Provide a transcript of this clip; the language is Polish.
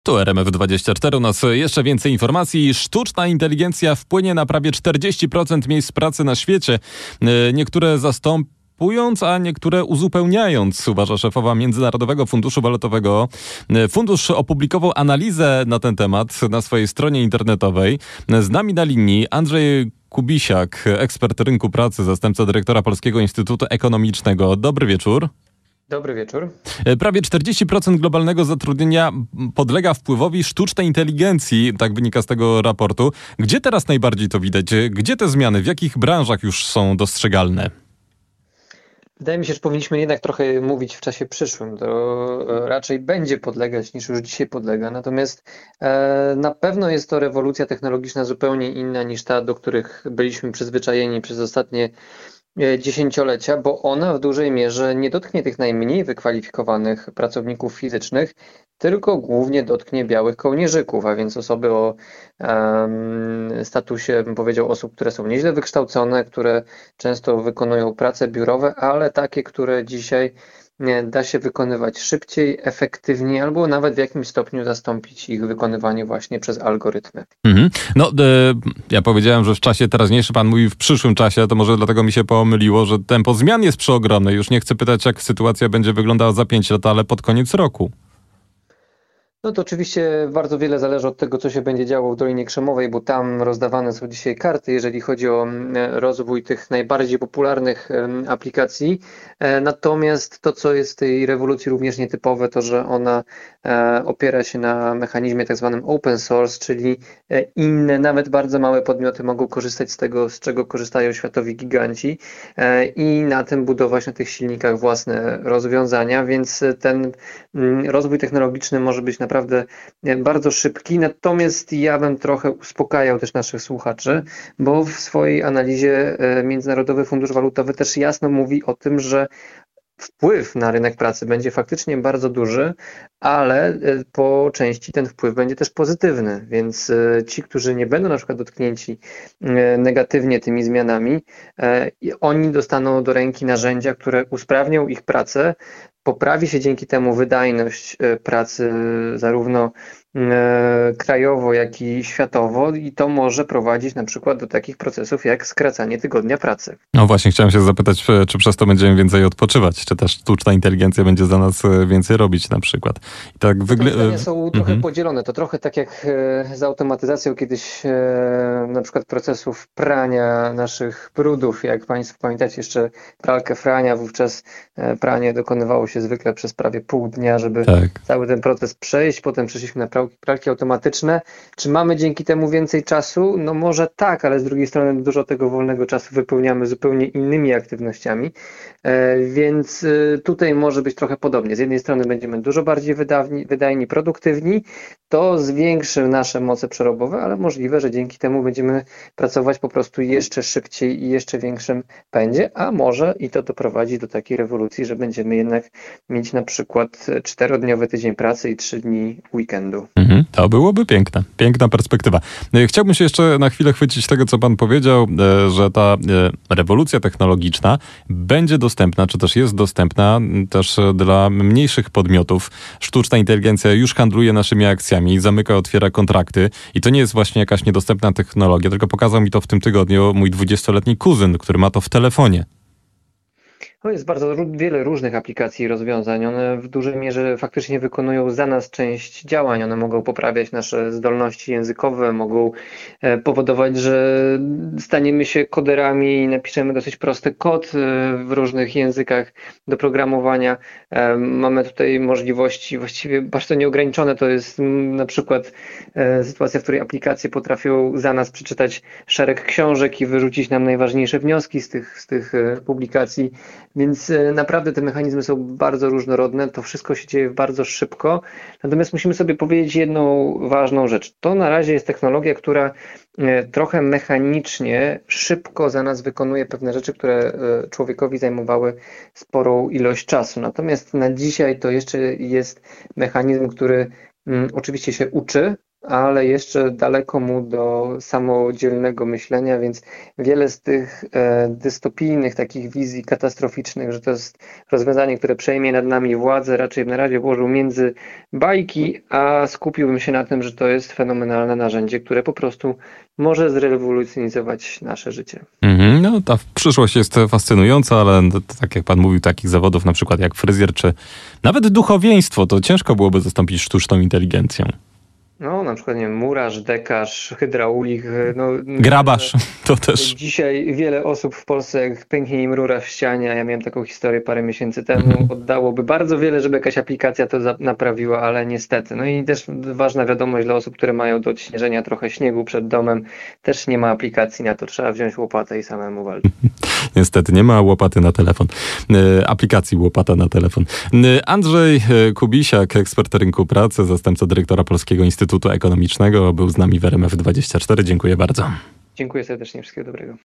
Tu RMF24, u nas jeszcze więcej informacji. Sztuczna inteligencja wpłynie na prawie 40% miejsc pracy na świecie. Niektóre zastąpując, a niektóre uzupełniając, uważa szefowa Międzynarodowego Funduszu Walutowego. Fundusz opublikował analizę na ten temat na swojej stronie internetowej. Z nami na linii Andrzej Kubisiak, ekspert rynku pracy, zastępca dyrektora Polskiego Instytutu Ekonomicznego. Dobry wieczór. Dobry wieczór. Prawie 40% globalnego zatrudnienia podlega wpływowi sztucznej inteligencji, tak wynika z tego raportu. Gdzie teraz najbardziej to widać? Gdzie te zmiany, w jakich branżach już są dostrzegalne? Wydaje mi się, że powinniśmy jednak trochę mówić w czasie przyszłym. To raczej będzie podlegać niż już dzisiaj podlega. Natomiast na pewno jest to rewolucja technologiczna zupełnie inna niż ta, do których byliśmy przyzwyczajeni przez ostatnie dziesięciolecia, bo ona w dużej mierze nie dotknie tych najmniej wykwalifikowanych pracowników fizycznych, tylko głównie dotknie białych kołnierzyków, a więc osoby o statusie, bym powiedział, osób, które są nieźle wykształcone, które często wykonują prace biurowe, ale takie, które dzisiaj da się wykonywać szybciej, efektywniej, albo nawet w jakimś stopniu zastąpić ich wykonywanie właśnie przez algorytmy. Ja powiedziałem, że w czasie teraźniejszym, pan mówi w przyszłym czasie, to może dlatego mi się pomyliło, że tempo zmian jest przeogromne. Już nie chcę pytać, jak sytuacja będzie wyglądała za 5 lat, ale pod koniec roku. No to oczywiście bardzo wiele zależy od tego, co się będzie działo w Dolinie Krzemowej, bo tam rozdawane są dzisiaj karty, jeżeli chodzi o rozwój tych najbardziej popularnych aplikacji. Natomiast to, co jest w tej rewolucji również nietypowe, to że ona opiera się na mechanizmie tak zwanym open source, czyli inne, nawet bardzo małe podmioty mogą korzystać z tego, z czego korzystają światowi giganci i na tym budować na tych silnikach własne rozwiązania, więc ten rozwój technologiczny może być naprawdę bardzo szybki, natomiast ja bym trochę uspokajał też naszych słuchaczy, bo w swojej analizie Międzynarodowy Fundusz Walutowy też jasno mówi o tym, że wpływ na rynek pracy będzie faktycznie bardzo duży, ale po części ten wpływ będzie też pozytywny, więc ci, którzy nie będą na przykład dotknięci negatywnie tymi zmianami, oni dostaną do ręki narzędzia, które usprawnią ich pracę, poprawi się dzięki temu wydajność pracy zarówno krajowo, jak i światowo i to może prowadzić na przykład do takich procesów jak skracanie tygodnia pracy. No właśnie, chciałem się zapytać, czy przez to będziemy więcej odpoczywać, czy też sztuczna inteligencja będzie za nas więcej robić na przykład. I tak zdania są trochę podzielone. To trochę tak jak z automatyzacją kiedyś na przykład procesów prania naszych brudów. Jak Państwo pamiętacie jeszcze pralkę Frania, wówczas pranie dokonywało się zwykle przez prawie pół dnia, żeby cały ten proces przejść. Potem przeszliśmy na pralki automatyczne. Czy mamy dzięki temu więcej czasu? No może tak, ale z drugiej strony dużo tego wolnego czasu wypełniamy zupełnie innymi aktywnościami, więc tutaj może być trochę podobnie. Z jednej strony będziemy dużo bardziej wydajni, produktywni, to zwiększy nasze moce przerobowe, ale możliwe, że dzięki temu będziemy pracować po prostu jeszcze szybciej i jeszcze większym pędzie, a może i to doprowadzi do takiej rewolucji, że będziemy jednak mieć na przykład 4-dniowy tydzień pracy i 3 dni weekendu. To byłoby piękne. Piękna perspektywa. Chciałbym się jeszcze na chwilę chwycić tego, co pan powiedział, że ta rewolucja technologiczna będzie dostępna, czy też jest dostępna też dla mniejszych podmiotów. Sztuczna inteligencja już handluje naszymi akcjami, zamyka, otwiera kontrakty i to nie jest właśnie jakaś niedostępna technologia, tylko pokazał mi to w tym tygodniu mój 20-letni kuzyn, który ma to w telefonie. Jest bardzo wiele różnych aplikacji i rozwiązań. One w dużej mierze faktycznie wykonują za nas część działań. One mogą poprawiać nasze zdolności językowe, mogą powodować, że staniemy się koderami i napiszemy dosyć prosty kod w różnych językach do programowania. Mamy tutaj możliwości właściwie bardzo nieograniczone. To jest na przykład sytuacja, w której aplikacje potrafią za nas przeczytać szereg książek i wyrzucić nam najważniejsze wnioski z tych publikacji. Więc naprawdę te mechanizmy są bardzo różnorodne, to wszystko się dzieje bardzo szybko. Natomiast musimy sobie powiedzieć jedną ważną rzecz. To na razie jest technologia, która trochę mechanicznie, szybko za nas wykonuje pewne rzeczy, które człowiekowi zajmowały sporą ilość czasu. Natomiast na dzisiaj to jeszcze jest mechanizm, który oczywiście się uczy, ale jeszcze daleko mu do samodzielnego myślenia, więc wiele z tych dystopijnych takich wizji katastroficznych, że to jest rozwiązanie, które przejmie nad nami władzę, raczej na razie włożył między bajki, a skupiłbym się na tym, że to jest fenomenalne narzędzie, które po prostu może zrewolucjonizować nasze życie. No, ta przyszłość jest fascynująca, ale tak jak pan mówił, takich zawodów na przykład jak fryzjer, czy nawet duchowieństwo, to ciężko byłoby zastąpić sztuczną inteligencją. No, na przykład, nie wiem, murarz, dekarz, hydraulik. No, Grabarz, to też. dzisiaj wiele osób w Polsce, jak pęknie im rura w ścianie, a ja miałem taką historię parę miesięcy temu, oddałoby bardzo wiele, żeby jakaś aplikacja to naprawiła, ale niestety. No i też ważna wiadomość dla osób, które mają do odśnieżenia trochę śniegu przed domem, też nie ma aplikacji na to, trzeba wziąć łopatę i samemu walczyć. Niestety, nie ma łopaty na telefon. Aplikacji łopata na telefon. Andrzej Kubisiak, ekspert rynku pracy, zastępca dyrektora Polskiego Instytutu Ekonomicznego, był z nami w RMF24. Dziękuję bardzo. Dziękuję serdecznie, wszystkiego dobrego.